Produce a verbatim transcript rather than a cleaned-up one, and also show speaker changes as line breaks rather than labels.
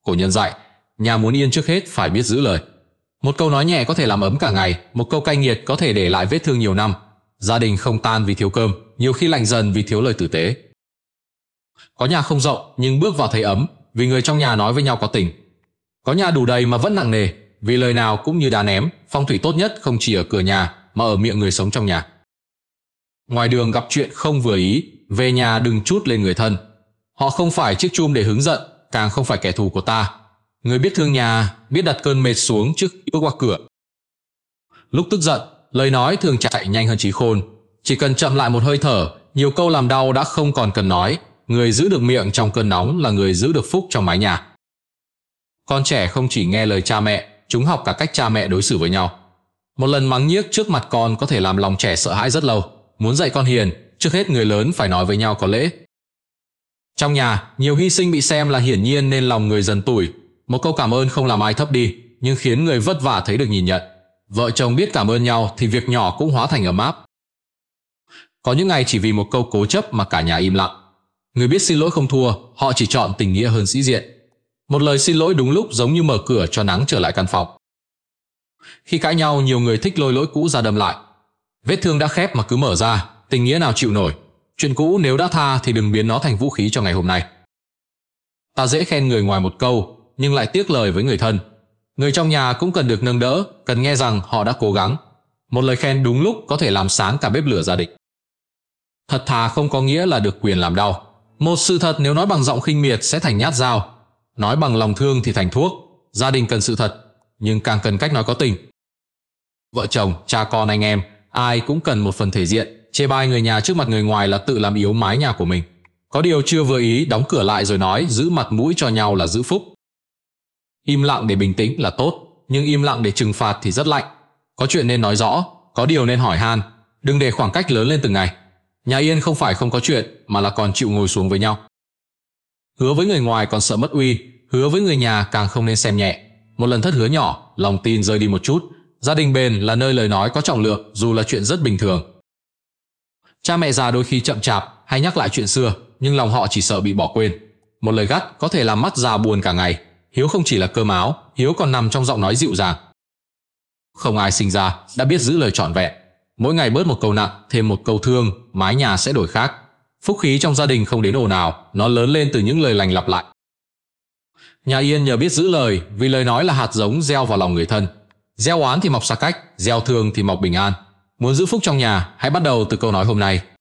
Cổ nhân dạy, nhà muốn yên trước hết phải biết giữ lời. Một câu nói nhẹ có thể làm ấm cả ngày, một câu cay nghiệt có thể để lại vết thương nhiều năm. Gia đình không tan vì thiếu cơm, nhiều khi lạnh dần vì thiếu lời tử tế. Có nhà không rộng nhưng bước vào thấy ấm, vì người trong nhà nói với nhau có tình. Có nhà đủ đầy mà vẫn nặng nề, vì lời nào cũng như đá ném. Phong thủy tốt nhất không chỉ ở cửa nhà mà ở miệng người sống trong nhà. Ngoài đường gặp chuyện không vừa ý, về nhà đừng trút lên người thân. Họ không phải chiếc chum để hứng giận, càng không phải kẻ thù của ta. Người biết thương nhà, biết đặt cơn mệt xuống trước khi bước qua cửa. Lúc tức giận, lời nói thường chạy nhanh hơn trí khôn. Chỉ cần chậm lại một hơi thở, nhiều câu làm đau đã không còn cần nói. Người giữ được miệng trong cơn nóng là người giữ được phúc trong mái nhà. Con trẻ không chỉ nghe lời cha mẹ, chúng học cả cách cha mẹ đối xử với nhau. Một lần mắng nhiếc trước mặt con có thể làm lòng trẻ sợ hãi rất lâu. Muốn dạy con hiền, trước hết người lớn phải nói với nhau có lễ. Trong nhà, nhiều hy sinh bị xem là hiển nhiên nên lòng người dần tủi. Một câu cảm ơn không làm ai thấp đi, nhưng khiến người vất vả thấy được nhìn nhận. Vợ chồng biết cảm ơn nhau thì việc nhỏ cũng hóa thành ấm áp. Có những ngày chỉ vì một câu cố chấp mà cả nhà im lặng. Người biết xin lỗi không thua, họ chỉ chọn tình nghĩa hơn sĩ diện. Một lời xin lỗi đúng lúc giống như mở cửa cho nắng trở lại căn phòng. Khi cãi nhau, nhiều người thích lôi lỗi cũ ra đâm lại. Vết thương đã khép mà cứ mở ra, tình nghĩa nào chịu nổi. Chuyện cũ nếu đã tha thì đừng biến nó thành vũ khí cho ngày hôm nay. Ta dễ khen người ngoài một câu, nhưng lại tiếc lời với người thân. Người trong nhà cũng cần được nâng đỡ, cần nghe rằng họ đã cố gắng. Một lời khen đúng lúc có thể làm sáng cả bếp lửa gia đình. Thật thà không có nghĩa là được quyền làm đau. Một sự thật nếu nói bằng giọng khinh miệt sẽ thành nhát dao, nói bằng lòng thương thì thành thuốc. Gia đình cần sự thật, nhưng càng cần cách nói có tình. Vợ chồng, cha con, anh em, ai cũng cần một phần thể diện. Chê bai người nhà trước mặt người ngoài là tự làm yếu mái nhà của mình. Có điều chưa vừa ý, đóng cửa lại rồi nói, giữ mặt mũi cho nhau là giữ phúc. Im lặng để bình tĩnh là tốt, nhưng im lặng để trừng phạt thì rất lạnh. Có chuyện nên nói rõ, có điều nên hỏi han, đừng để khoảng cách lớn lên từng ngày. Nhà yên không phải không có chuyện, mà là còn chịu ngồi xuống với nhau. Hứa với người ngoài còn sợ mất uy, hứa với người nhà càng không nên xem nhẹ. Một lần thất hứa nhỏ, lòng tin rơi đi một chút. Gia đình bền là nơi lời nói có trọng lượng, dù là chuyện rất bình thường. Cha mẹ già đôi khi chậm chạp hay nhắc lại chuyện xưa, nhưng lòng họ chỉ sợ bị bỏ quên. Một lời gắt có thể làm mắt già buồn cả ngày. Hiếu không chỉ là cơm áo, hiếu còn nằm trong giọng nói dịu dàng. Không ai sinh ra đã biết giữ lời trọn vẹn. Mỗi ngày bớt một câu nặng, thêm một câu thương, mái nhà sẽ đổi khác. Phúc khí trong gia đình không đến ồn ào, nó lớn lên từ những lời lành lặp lại. Nhà yên nhờ biết giữ lời, vì lời nói là hạt giống gieo vào lòng người thân. Gieo oán thì mọc xa cách, gieo thương thì mọc bình an. Muốn giữ phúc trong nhà, hãy bắt đầu từ câu nói hôm nay.